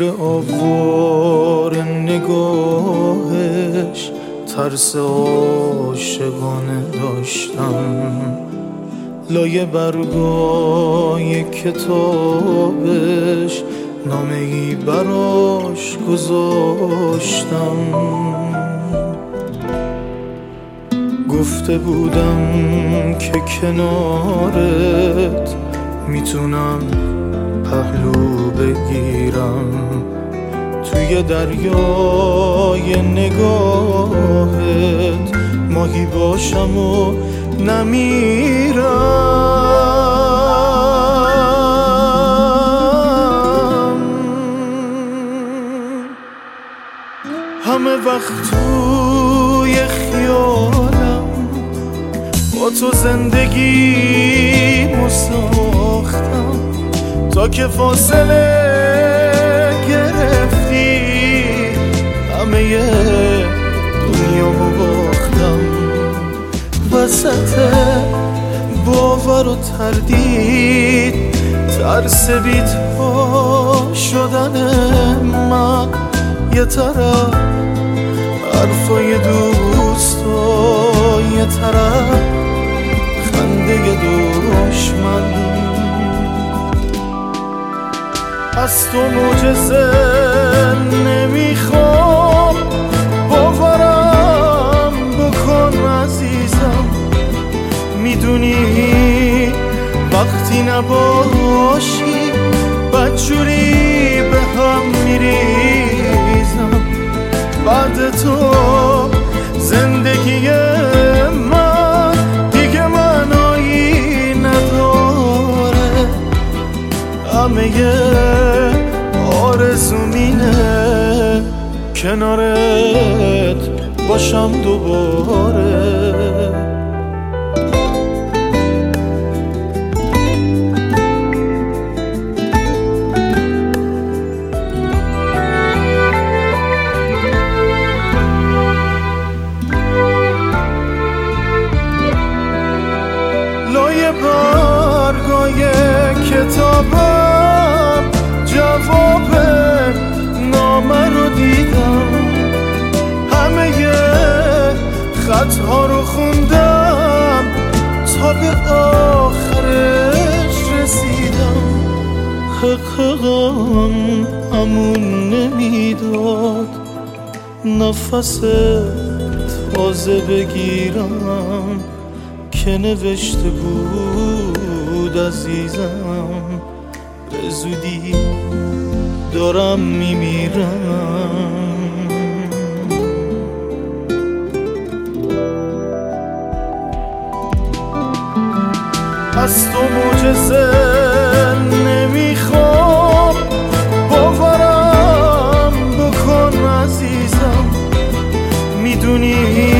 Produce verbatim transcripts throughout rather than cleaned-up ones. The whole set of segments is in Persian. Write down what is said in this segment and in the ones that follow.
زیر آوار نگاهش ترس عاشقانه داشتم، لایه برگای کتابش نامه ای براش گذاشتم. گفته بودم که کنارت میتونم پهلو بگیرم، توی دریای نگاهت ماهی باشم و نمیرم. همه وقت توی خیالم با تو زندگی مساختم، تا که فاصله گرفتی همه دنیا باختم. وسط باور و تردید ترس بی‌تا شدن من، یه طرف حرفای دوستا، یه طرف خنده دشمن. از تو معجزه نمیخوام، باورم بکن عزیزم. میدونی وقتی نباشی بدجوری به هم میریزم. بعد تو زندگی من دیگه معنایی نداره، همه آرزوم اینه کنارت باشم دوباره. لایه برگای کتابم جواب نامه رو دیدم، همه خطها رو خوندم تا به آخرش رسیدم. حقیقم امون نمیداد نفس تازه بگیرم، که نوشته بود عزیزم به زودی دارم میمیرم. از تو معجزه نمیخوام، باورم بکن عزیزم. میدونی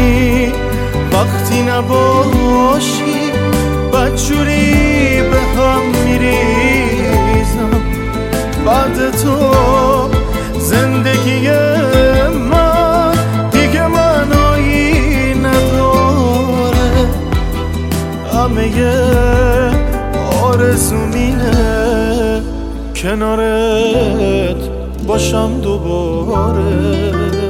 وقتی نباشی بدجوری به هم میریزم. بعد تو زندگی من دیگه معنایی نداره، همه آرزوم اینه کنارت باشم دوباره.